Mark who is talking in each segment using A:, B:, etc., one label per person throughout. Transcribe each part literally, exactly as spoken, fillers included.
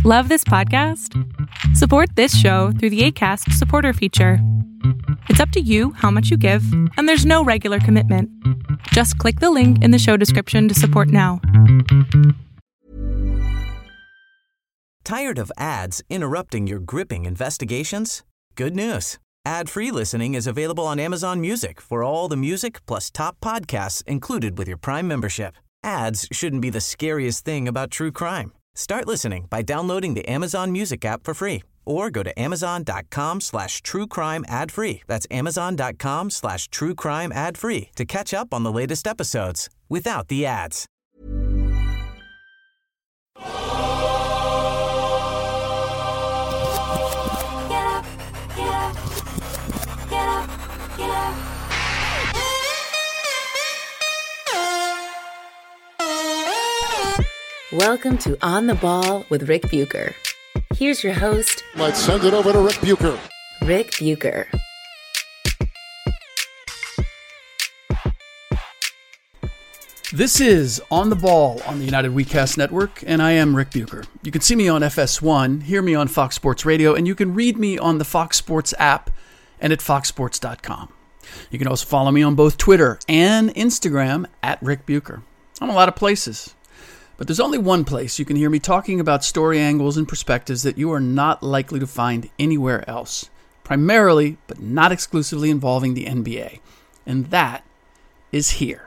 A: Love this podcast? Support this show through the Acast supporter feature. It's up to you how much you give, and there's no regular commitment. Just click the link in the show description to support now.
B: Tired of ads interrupting your gripping investigations? Good news. Ad-free listening is available on Amazon Music for all the music plus top podcasts included with your Prime membership. Ads shouldn't be the scariest thing about true crime. Start listening by downloading the Amazon Music app for free or go to amazon.com slash true crime ad free. That's amazon.com slash true crime ad free to catch up on the latest episodes without the ads.
C: Welcome to On the Ball with Rick Bucher. Here's your host.
D: Let's send it over to Rick Bucher.
C: Rick Bucher.
E: This is On the Ball on the United WeCast Network, and I am Rick Bucher. You can see me on F S one, hear me on Fox Sports Radio, and you can read me on the Fox Sports app and at fox sports dot com. You can also follow me on both Twitter and Instagram at Rick Bucher. I'm a lot of places. But there's only one place you can hear me talking about story angles and perspectives that you are not likely to find anywhere else, primarily, but not exclusively involving the N B A, and that is here.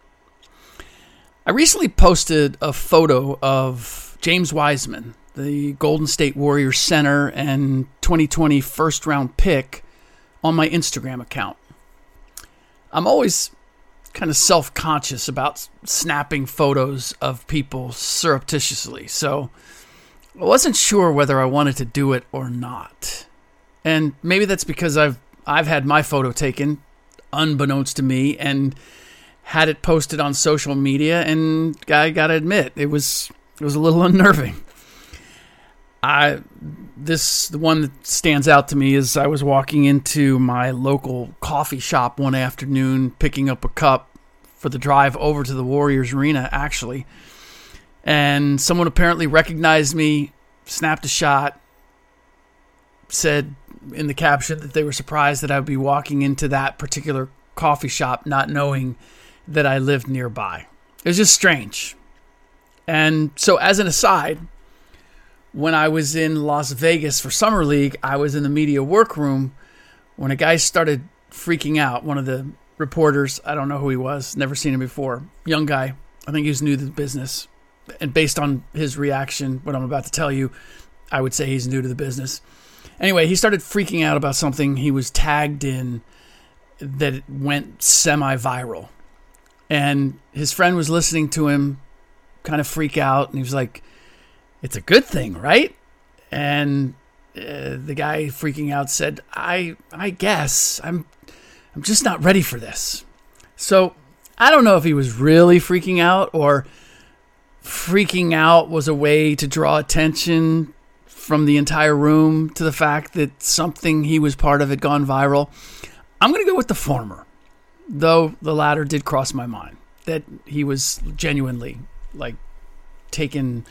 E: I recently posted a photo of James Wiseman, the Golden State Warriors center and twenty twenty first-round pick, on my Instagram account. I'm always kind of self-conscious about snapping photos of people surreptitiously, so I wasn't sure whether I wanted to do it or not. And maybe that's because I've I've had my photo taken unbeknownst to me and had it posted on social media, and I gotta admit, it was it was a little unnerving. I this the one that stands out to me is I was walking into my local coffee shop one afternoon, picking up a cup for the drive over to the Warriors arena, actually, and someone apparently recognized me, snapped a shot, said in the caption that they were surprised that I would be walking into that particular coffee shop, not knowing that I lived nearby. It was just strange. And so, as an aside, when I was in Las Vegas for Summer League, I was in the media workroom when a guy started freaking out. One of the reporters, I don't know who he was, never seen him before, young guy. I think he was new to the business. And based on his reaction, what I'm about to tell you, I would say he's new to the business. Anyway, he started freaking out about something he was tagged in that went semi-viral. And his friend was listening to him kind of freak out, and he was like, "It's a good thing, right?" And uh, the guy freaking out said, I I guess. I'm I'm just not ready for this. So I don't know if he was really freaking out or freaking out was a way to draw attention from the entire room to the fact that something he was part of had gone viral. I'm going to go with the former, though the latter did cross my mind, that he was genuinely like taken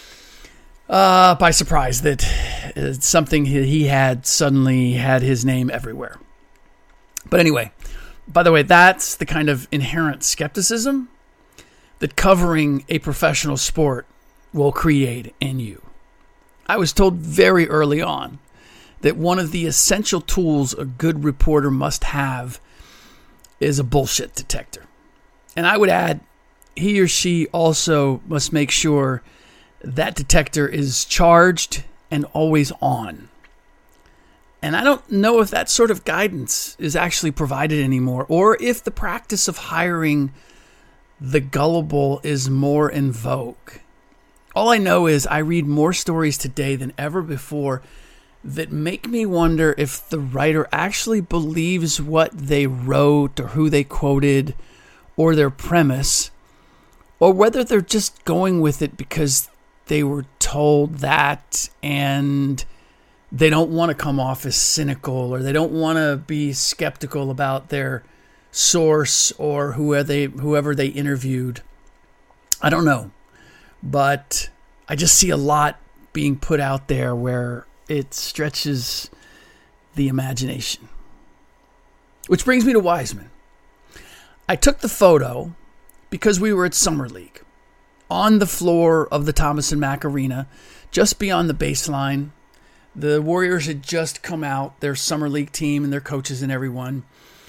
E: uh, by surprise, that uh, something he had suddenly had his name everywhere. But anyway, by the way, that's the kind of inherent skepticism that covering a professional sport will create in you. I was told very early on that one of the essential tools a good reporter must have is a bullshit detector. And I would add, he or she also must make sure that detector is charged and always on. And I don't know if that sort of guidance is actually provided anymore, or if the practice of hiring the gullible is more in vogue. All I know is I read more stories today than ever before that make me wonder if the writer actually believes what they wrote or who they quoted or their premise, or whether they're just going with it because they were told that and they don't want to come off as cynical, or they don't want to be skeptical about their source or whoever they, whoever they interviewed. I don't know. But I just see a lot being put out there where it stretches the imagination. Which brings me to Wiseman. I took the photo because we were at Summer League, on the floor of the Thomas and Mack Arena, just beyond the baseline. The Warriors had just come out, their Summer League team and their coaches and everyone,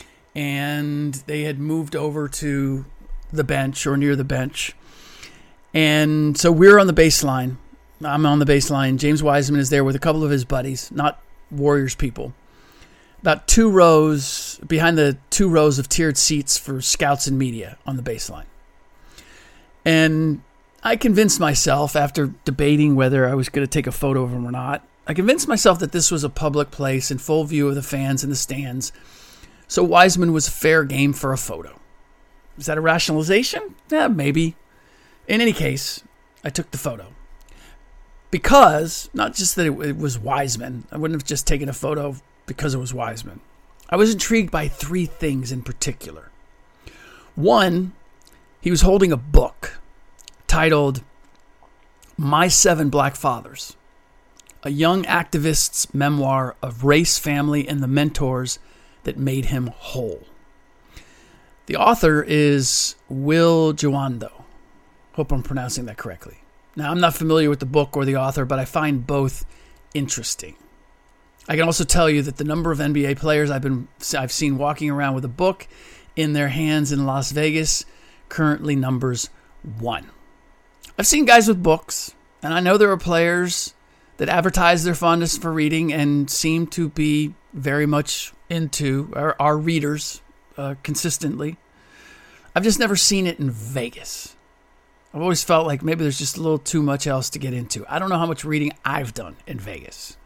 E: and they had moved over to the bench or near the bench. And so we're on the baseline. I'm on the baseline. James Wiseman is there with a couple of his buddies, not Warriors people. About two rows, behind the two rows of tiered seats for scouts and media on the baseline. And I convinced myself, after debating whether I was going to take a photo of him or not, I convinced myself that this was a public place in full view of the fans in the stands. So Wiseman was fair game for a photo. Is that a rationalization? Yeah, maybe. In any case, I took the photo. Because, not just that it, it was Wiseman. I wouldn't have just taken a photo because it was Wiseman. I was intrigued by three things in particular. One, he was holding a book titled My Seven Black Fathers, a young activist's memoir of race, family, and the mentors that made him whole. The author is Will Jawando. Hope I'm pronouncing that correctly. Now, I'm not familiar with the book or the author, but I find both interesting. I can also tell you that the number of N B A players I've been I've seen walking around with a book in their hands in Las Vegas currently numbers one. I've seen guys with books, and I know there are players that advertise their fondness for reading and seem to be very much into our, our readers uh, consistently. I've just never seen it in Vegas. I've always felt like maybe there's just a little too much else to get into. I don't know how much reading I've done in Vegas.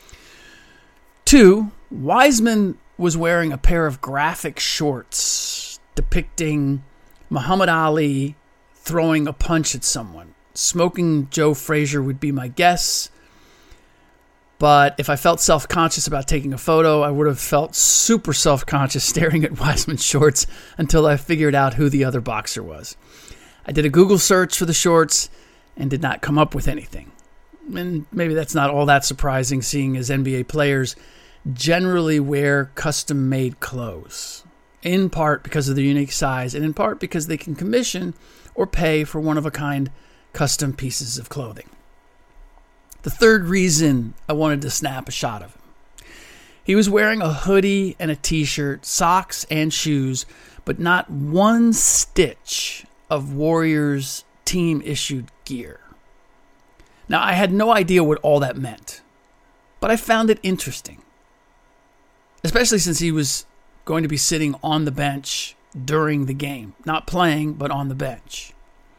E: Two, Wiseman was wearing a pair of graphic shorts depicting Muhammad Ali throwing a punch at someone. Smoking Joe Frazier would be my guess. But if I felt self-conscious about taking a photo, I would have felt super self-conscious staring at Wiseman's shorts until I figured out who the other boxer was. I did a Google search for the shorts and did not come up with anything. And maybe that's not all that surprising, seeing as N B A players generally wear custom-made clothes, in part because of their unique size and in part because they can commission or pay for one-of-a-kind custom pieces of clothing. The third reason I wanted to snap a shot of him. He was wearing a hoodie and a t-shirt, socks and shoes, but not one stitch of Warriors team-issued gear. Now, I had no idea what all that meant, but I found it interesting, especially since he was going to be sitting on the bench during the game, not playing, but on the bench.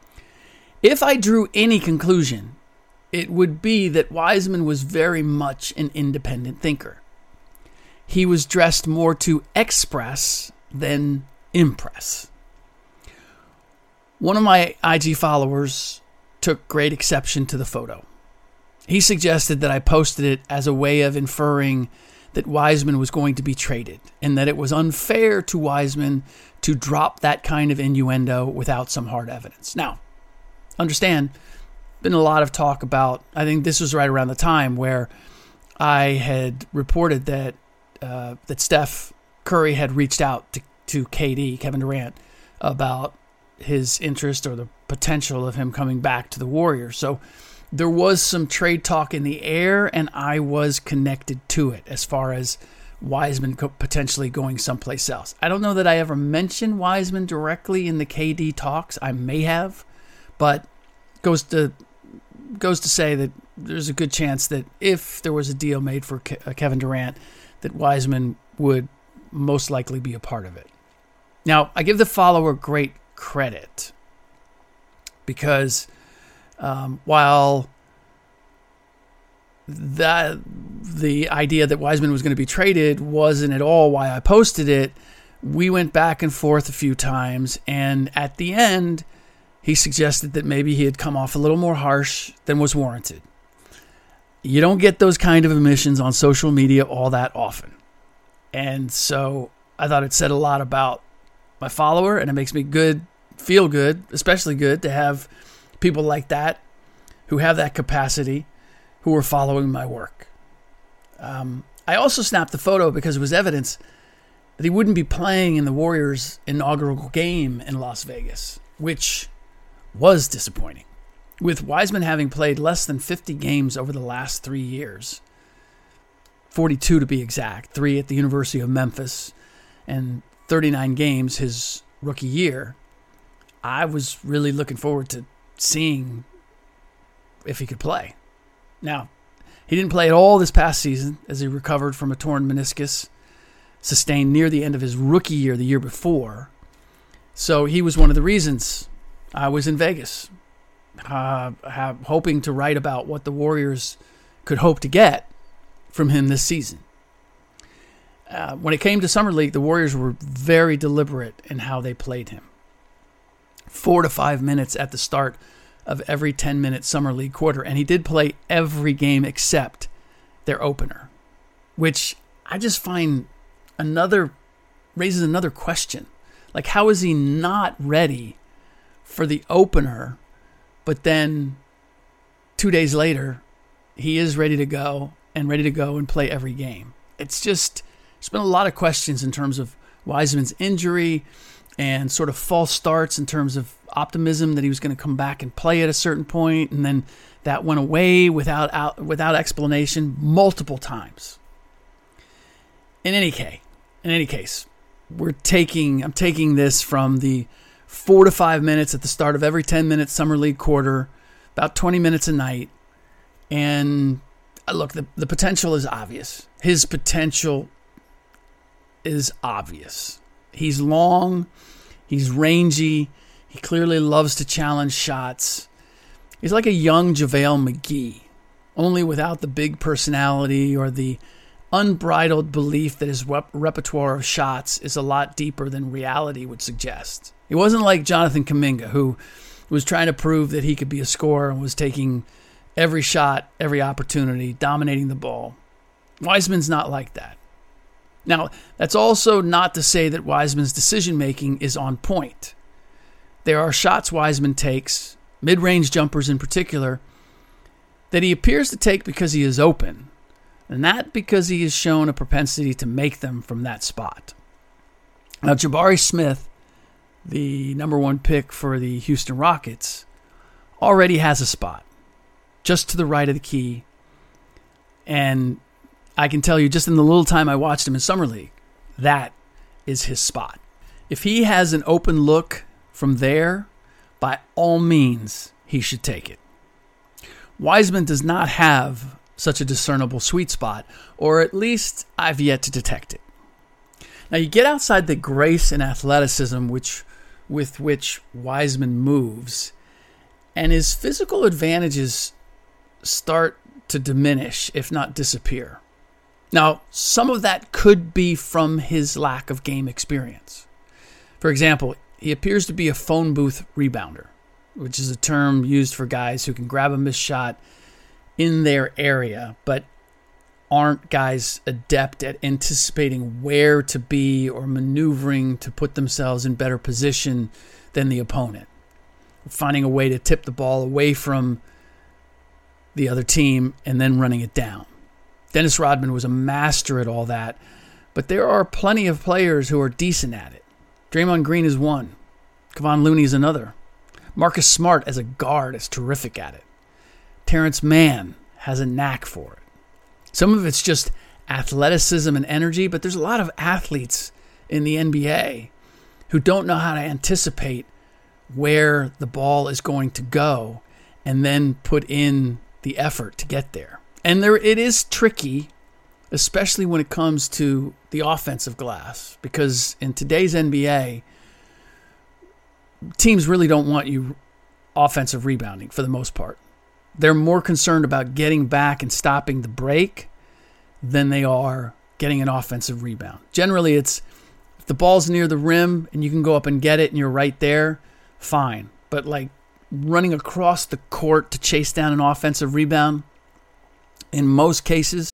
E: If I drew any conclusion, it would be that Wiseman was very much an independent thinker. He was dressed more to express than impress. One of my I G followers took great exception to the photo. He suggested that I posted it as a way of inferring that Wiseman was going to be traded and that it was unfair to Wiseman to drop that kind of innuendo without some hard evidence. Now, understand, been a lot of talk about, I think this was right around the time where I had reported that uh, that Steph Curry had reached out to, to K D, Kevin Durant, about his interest or the potential of him coming back to the Warriors. So there was some trade talk in the air, and I was connected to it as far as Wiseman potentially going someplace else. I don't know that I ever mentioned Wiseman directly in the K D talks. I may have, but goes to goes to say that there's a good chance that if there was a deal made for Ke- Kevin Durant, that Wiseman would most likely be a part of it. Now, I give the follower great credit because um, while that the idea that Wiseman was going to be traded wasn't at all why I posted it, we went back and forth a few times, and at the end, he suggested that maybe he had come off a little more harsh than was warranted. You don't get those kind of admissions on social media all that often. And so I thought it said a lot about my follower, and it makes me good, feel good, especially good to have people like that who have that capacity who were following my work. Um, I also snapped the photo because it was evidence that he wouldn't be playing in the Warriors' inaugural game in Las Vegas, which was disappointing. With Wiseman having played less than fifty games over the last three years, forty-two to be exact, three at the University of Memphis, and thirty-nine games his rookie year, I was really looking forward to seeing if he could play. Now, he didn't play at all this past season as he recovered from a torn meniscus sustained near the end of his rookie year the year before. So he was one of the reasons I was in Vegas, uh, have, hoping to write about what the Warriors could hope to get from him this season. Uh, when it came to Summer League, the Warriors were very deliberate in how they played him. Four to five minutes at the start of every ten-minute Summer League quarter, and he did play every game except their opener, which I just find another raises another question. Like, how is he not ready for the opener, but then two days later, he is ready to go and ready to go and play every game? It's just, there's been a lot of questions in terms of Wiseman's injury and sort of false starts in terms of optimism that he was going to come back and play at a certain point, and then that went away without out, without explanation multiple times. In any case, in any case, we're taking I'm taking this from the four to five minutes at the start of every ten-minute Summer League quarter, about twenty minutes a night, and look, the the potential is obvious. His potential is obvious. He's long, he's rangy, he clearly loves to challenge shots. He's like a young JaVale McGee, only without the big personality or the unbridled belief that his rep- repertoire of shots is a lot deeper than reality would suggest. He wasn't like Jonathan Kuminga, who was trying to prove that he could be a scorer and was taking every shot, every opportunity, dominating the ball. Wiseman's not like that. Now, that's also not to say that Wiseman's decision-making is on point. There are shots Wiseman takes, mid-range jumpers in particular, that he appears to take because he is open, and not because he has shown a propensity to make them from that spot. Now, Jabari Smith, the number one pick for the Houston Rockets, already has a spot just to the right of the key, and I can tell you, just in the little time I watched him in Summer League, that is his spot. If he has an open look from there, by all means, he should take it. Wiseman does not have such a discernible sweet spot, or at least I've yet to detect it. Now, you get outside the grace and athleticism which, with which Wiseman moves, and his physical advantages start to diminish, if not disappear. Now, some of that could be from his lack of game experience. For example, he appears to be a phone booth rebounder, which is a term used for guys who can grab a missed shot in their area, but aren't guys adept at anticipating where to be or maneuvering to put themselves in better position than the opponent, finding a way to tip the ball away from the other team and then running it down. Dennis Rodman was a master at all that, but there are plenty of players who are decent at it. Draymond Green is one. Kevon Looney is another. Marcus Smart as a guard is terrific at it. Terrence Mann has a knack for it. Some of it's just athleticism and energy, but there's a lot of athletes in the N B A who don't know how to anticipate where the ball is going to go and then put in the effort to get there. And there, it is tricky, especially when it comes to the offensive glass, because in today's N B A, teams really don't want you offensive rebounding for the most part. They're more concerned about getting back and stopping the break than they are getting an offensive rebound. Generally, it's if the ball's near the rim and you can go up and get it and you're right there, fine. But like running across the court to chase down an offensive rebound, in most cases.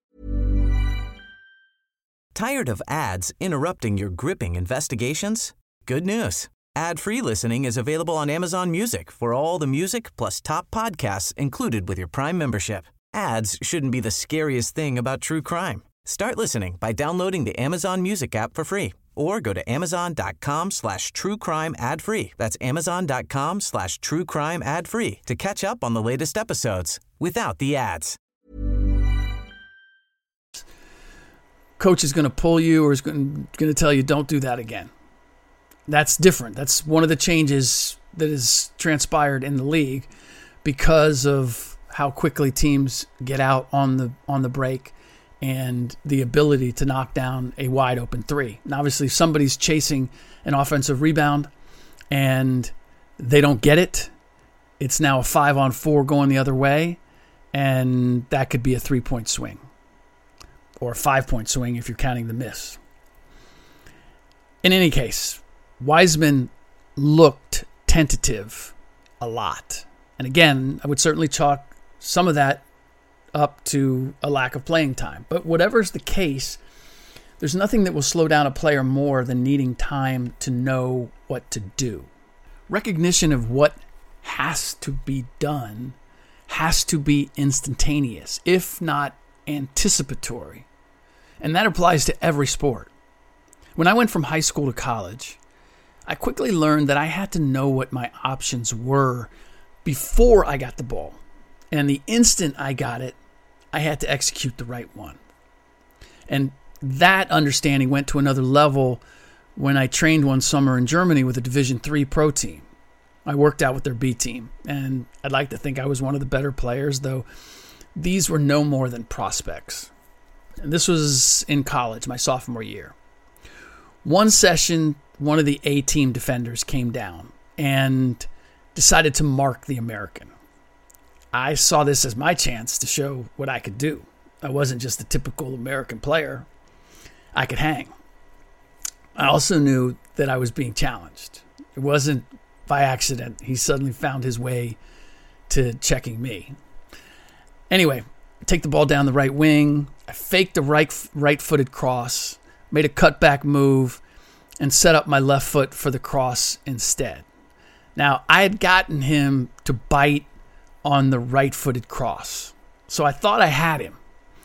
B: Tired of ads interrupting your gripping investigations? Good news. Ad-free listening is available on Amazon Music for all the music plus top podcasts included with your Prime membership. Ads shouldn't be the scariest thing about true crime. Start listening by downloading the Amazon Music app for free or go to amazon.com slash true crime ad free. That's amazon.com slash true crime ad free to catch up on the latest episodes without the ads.
E: Coach is going to pull you or is going to tell you, don't do that again. That's different. That's one of the changes that has transpired in the league because of how quickly teams get out on the on the break and the ability to knock down a wide open three. And obviously, if somebody's chasing an offensive rebound and they don't get it, it's now a five on four going the other way, and that could be a three-point swing or a five-point swing if you're counting the miss. In any case, Wiseman looked tentative a lot. And again, I would certainly chalk some of that up to a lack of playing time. But whatever's the case, there's nothing that will slow down a player more than needing time to know what to do. Recognition of what has to be done has to be instantaneous, if not anticipatory. And that applies to every sport. When I went from high school to college, I quickly learned that I had to know what my options were before I got the ball. And the instant I got it, I had to execute the right one. And that understanding went to another level when I trained one summer in Germany with a Division three pro team. I worked out with their B team, and I'd like to think I was one of the better players, though these were no more than prospects. And this was in college, my sophomore year. One session, one of the A-team defenders came down and decided to mark the American. I saw this as my chance to show what I could do. I wasn't just a typical American player. I could hang. I also knew that I was being challenged. It wasn't by accident. He suddenly found his way to checking me. Anyway, I take the ball down the right wing. I faked a right, right-footed cross, made a cutback move, and set up my left foot for the cross instead. Now, I had gotten him to bite on the right-footed cross, so I thought I had him.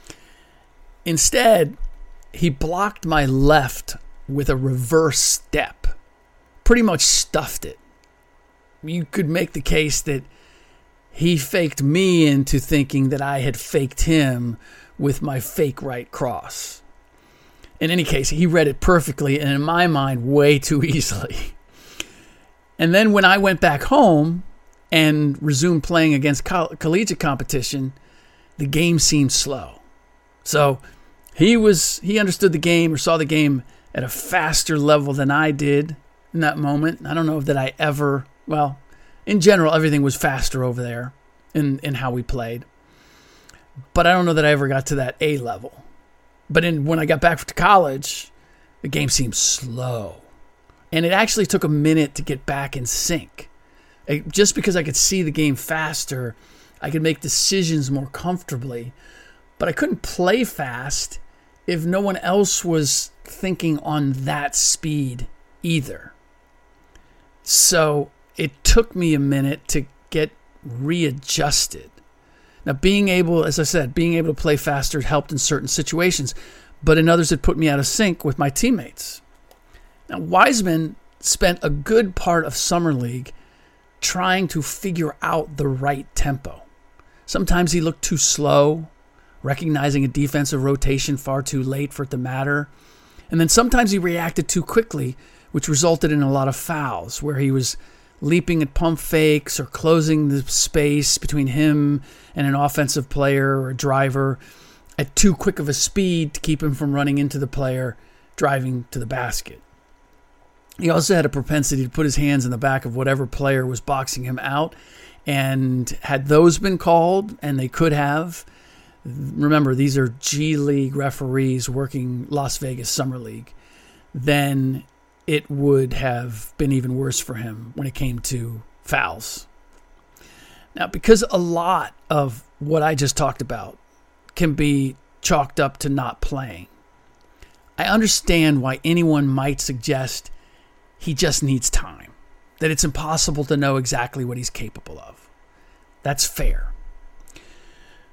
E: Instead, he blocked my left with a reverse step, pretty much stuffed it. You could make the case that he faked me into thinking that I had faked him with my fake right cross. In any case, he read it perfectly, and in my mind, way too easily. And then when I went back home and resumed playing against coll- collegiate competition, the game seemed slow. So he was he understood the game or saw the game at a faster level than I did in that moment. I don't know that I ever, well, in general, everything was faster over there in, in how we played. But I don't know that I ever got to that A level. But in, when I got back to college, the game seemed slow. And it actually took a minute to get back in sync. It, just because I could see the game faster, I could make decisions more comfortably. But I couldn't play fast if no one else was thinking on that speed either. So it took me a minute to get readjusted. Now, being able, as I said, being able to play faster helped in certain situations, but in others it put me out of sync with my teammates. Now, Wiseman spent a good part of Summer League trying to figure out the right tempo. Sometimes he looked too slow, recognizing a defensive rotation far too late for it to matter. And then sometimes he reacted too quickly, which resulted in a lot of fouls, where he was leaping at pump fakes or closing the space between him and an offensive player or a driver at too quick of a speed to keep him from running into the player driving to the basket. He also had a propensity to put his hands in the back of whatever player was boxing him out. And had those been called, and they could have, remember, these are G League referees working Las Vegas Summer League, then it would have been even worse for him when it came to fouls. Now, because a lot of what I just talked about can be chalked up to not playing, I understand why anyone might suggest he just needs time, that it's impossible to know exactly what he's capable of. That's fair.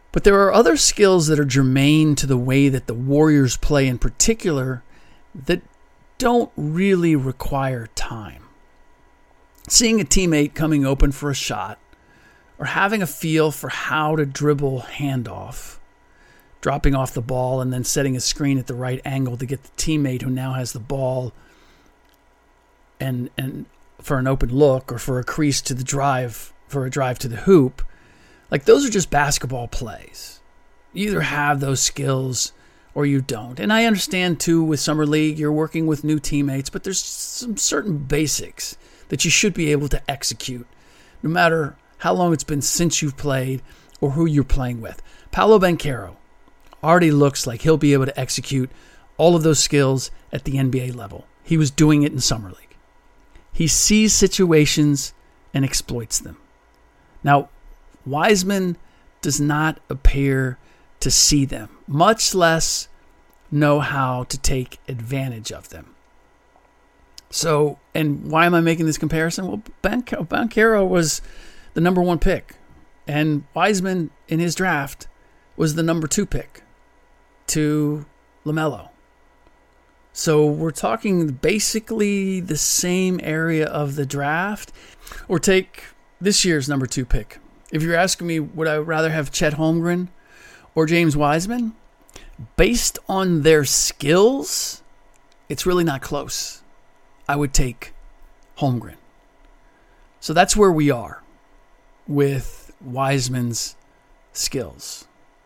E: But there are other skills that are germane to the way that the Warriors play in particular that don't really require time. Seeing a teammate coming open for a shot, or having a feel for how to dribble handoff, dropping off the ball and then setting a screen at the right angle to get the teammate who now has the ball and and for an open look or for a crease to the drive, for a drive to the hoop. Like, those are just basketball plays. You either have those skills or you don't. And I understand, too, with Summer League, you're working with new teammates, but there's some certain basics that you should be able to execute, no matter how long it's been since you've played or who you're playing with. Paolo Banchero already looks like he'll be able to execute all of those skills at the N B A level. He was doing it in Summer League. He sees situations and exploits them. Now, Wiseman does not appear to see them, much less know how to take advantage of them. So, and why am I making this comparison? Well, Banchero was the number one pick, and Wiseman in his draft was the number two pick to LaMelo. So we're talking basically the same area of the draft. Or take this year's number two pick. If you're asking me, would I rather have Chet Holmgren or James Wiseman? Based on their skills, it's really not close. I would take Holmgren. So that's where we are with Wiseman's skills.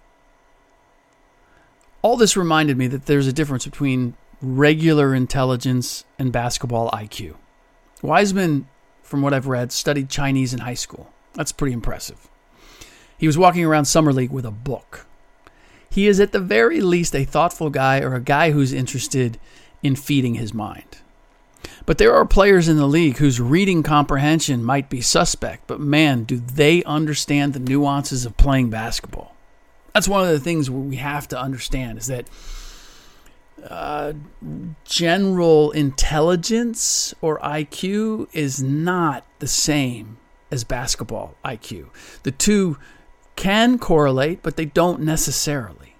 E: All this reminded me that there's a difference between regular intelligence and basketball I Q. Wiseman, from what I've read, studied Chinese in high school. That's pretty impressive. He was walking around Summer League with a book. He is at the very least a thoughtful guy, or a guy who's interested in feeding his mind. But there are players in the league whose reading comprehension might be suspect, but man, do they understand the nuances of playing basketball. That's one of the things we have to understand, is that uh, general intelligence or I Q is not the same as basketball I Q. The two can correlate, but they don't necessarily.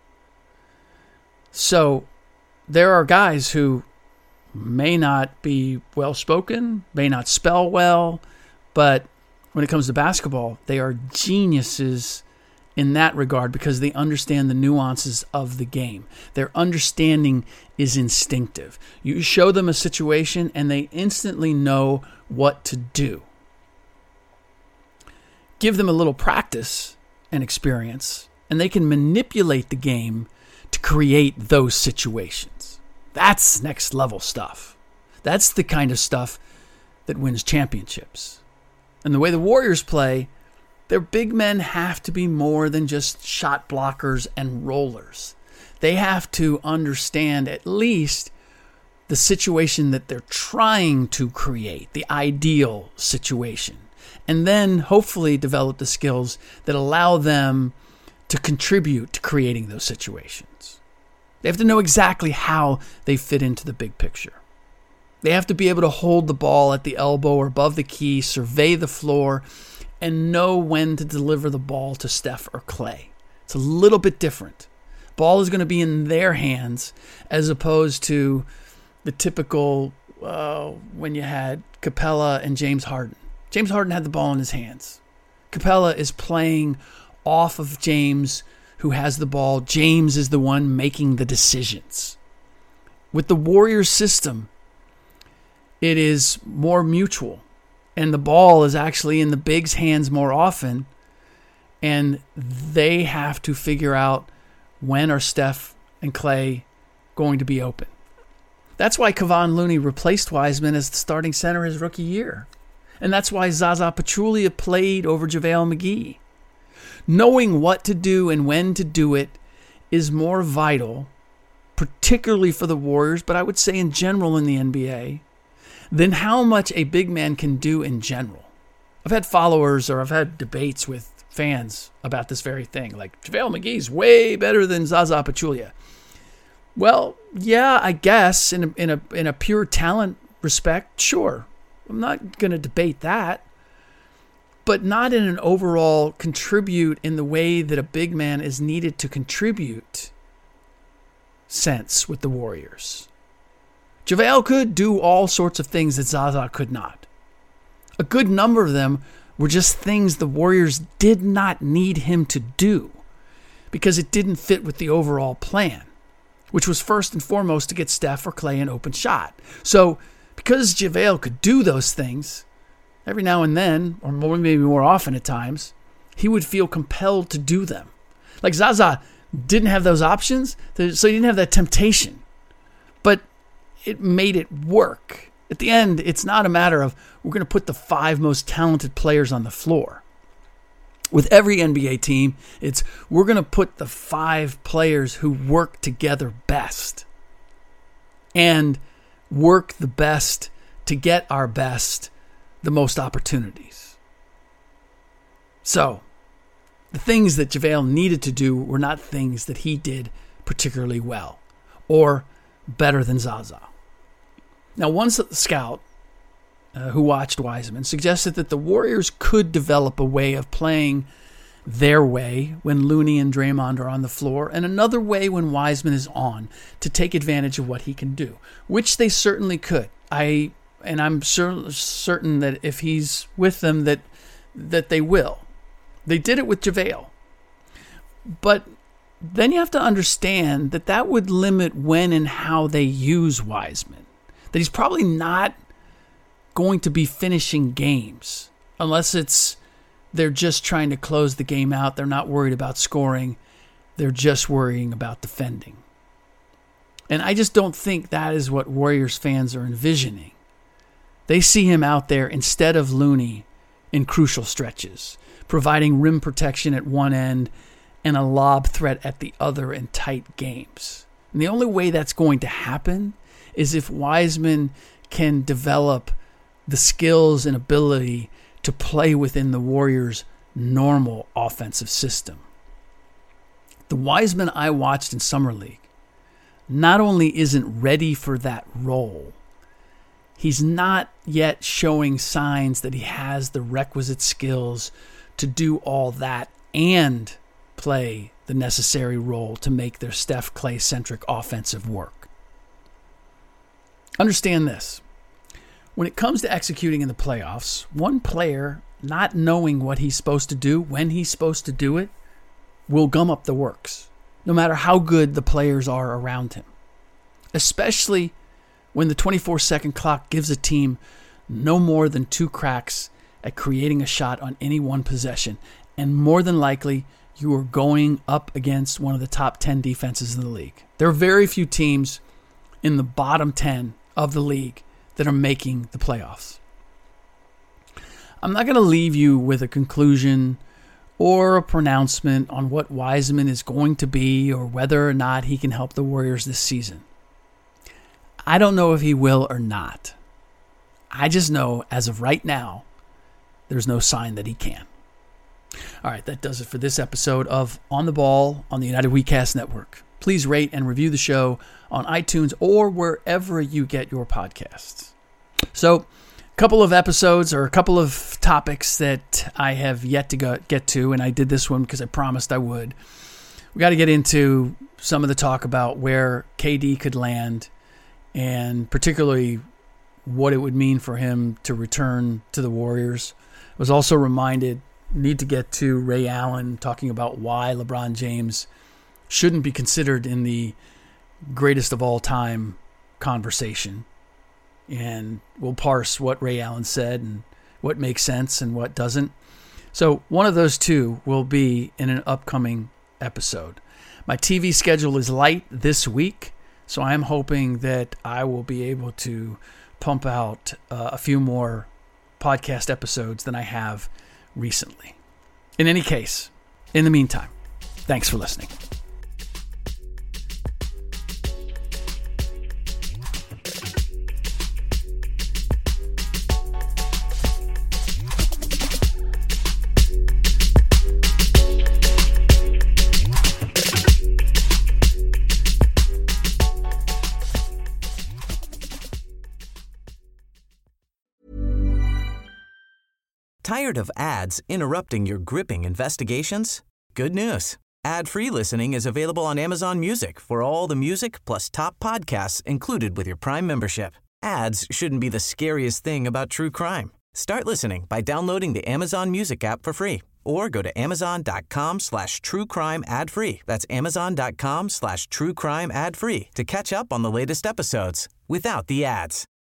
E: So there are guys who may not be well-spoken, may not spell well, but when it comes to basketball, they are geniuses in that regard because they understand the nuances of the game. Their understanding is instinctive. You show them a situation and they instantly know what to do. Give them a little practice and experience, and they can manipulate the game to create those situations. That's next level stuff. That's the kind of stuff that wins championships. And the way the Warriors play, their big men have to be more than just shot blockers and rollers. They have to understand at least the situation that they're trying to create, the ideal situation, and then hopefully develop the skills that allow them to contribute to creating those situations. They have to know exactly how they fit into the big picture. They have to be able to hold the ball at the elbow or above the key, survey the floor, and know when to deliver the ball to Steph or Clay. It's a little bit different. Ball is going to be in their hands as opposed to the typical uh, when you had Capella and James Harden. James Harden had the ball in his hands. Capella is playing off of James, who has the ball. James is the one making the decisions. With the Warriors system, it is more mutual, and the ball is actually in the bigs' hands more often, and they have to figure out when are Steph and Clay going to be open. That's why Kevon Looney replaced Wiseman as the starting center his rookie year. And that's why Zaza Pachulia played over JaVale McGee. Knowing what to do and when to do it is more vital, particularly for the Warriors, but I would say in general in the N B A, than how much a big man can do in general. I've had followers or I've had debates with fans about this very thing. Like, JaVale McGee's way better than Zaza Pachulia. Well, yeah, I guess in a, in a, in a pure talent respect, sure. I'm not going to debate that. but not in an overall contribute in the way that a big man is needed to contribute sense with the Warriors. JaVale could do all sorts of things that Zaza could not. A good number of them were just things the Warriors did not need him to do because it didn't fit with the overall plan, which was first and foremost to get Steph or Klay an open shot. So because JaVale could do those things, every now and then, or more, maybe more often at times, he would feel compelled to do them. Like Zaza didn't have those options, so he didn't have that temptation. But it made it work. At the end, it's not a matter of we're going to put the five most talented players on the floor. With every N B A team, it's we're going to put the five players who work together best and work the best to get our best the most opportunities. So, the things that JaVale needed to do were not things that he did particularly well or better than Zaza. Now, one scout uh, who watched Wiseman suggested that the Warriors could develop a way of playing their way when Looney and Draymond are on the floor, and another way when Wiseman is on to take advantage of what he can do, which they certainly could. I and I'm cer- certain that if he's with them, that that they will. They did it with JaVale, but then you have to understand that that would limit when and how they use Wiseman. That he's probably not going to be finishing games unless it's they're just trying to close the game out. They're not worried about scoring. They're just worrying about defending. And I just don't think that is what Warriors fans are envisioning. They see him out there instead of Looney in crucial stretches, providing rim protection at one end and a lob threat at the other in tight games. And the only way that's going to happen is if Wiseman can develop the skills and ability to play within the Warriors' normal offensive system. The Wiseman I watched in Summer League not only isn't ready for that role, he's not yet showing signs that he has the requisite skills to do all that and play the necessary role to make their Steph Klay-centric offensive work. Understand this. When it comes to executing in the playoffs, one player not knowing what he's supposed to do, when he's supposed to do it, will gum up the works, no matter how good the players are around him. Especially when the twenty-four second clock gives a team no more than two cracks at creating a shot on any one possession, and more than likely, you are going up against one of the top ten defenses in the league. There are very few teams in the bottom ten of the league that are making the playoffs. I'm not going to leave you with a conclusion or a pronouncement on what Wiseman is going to be or whether or not he can help the Warriors this season. I don't know if he will or not. I just know as of right now, there's no sign that he can. All right, that does it for this episode of On the Ball on the United WeCast Network. Please rate and review the show on iTunes or wherever you get your podcasts. So, a couple of episodes or a couple of topics that I have yet to go, get to, and I did this one because I promised I would. We got to get into some of the talk about where K D could land and particularly what it would mean for him to return to the Warriors. I was also reminded, need to get to Ray Allen talking about why LeBron James shouldn't be considered in the greatest of all time conversation. And we'll parse what Ray Allen said and what makes sense and what doesn't. So one of those two will be in an upcoming episode. My T V schedule is light this week, so I'm hoping that I will be able to pump out uh, a few more podcast episodes than I have recently. In any case, in the meantime, thanks for listening.
B: Tired of ads interrupting your gripping investigations? Good news. Ad-free listening is available on Amazon Music for all the music plus top podcasts included with your Prime membership. Ads shouldn't be the scariest thing about true crime. Start listening by downloading the Amazon Music app for free or go to amazon.com slash true crime ad free. That's amazon.com slash true crime ad free to catch up on the latest episodes without the ads.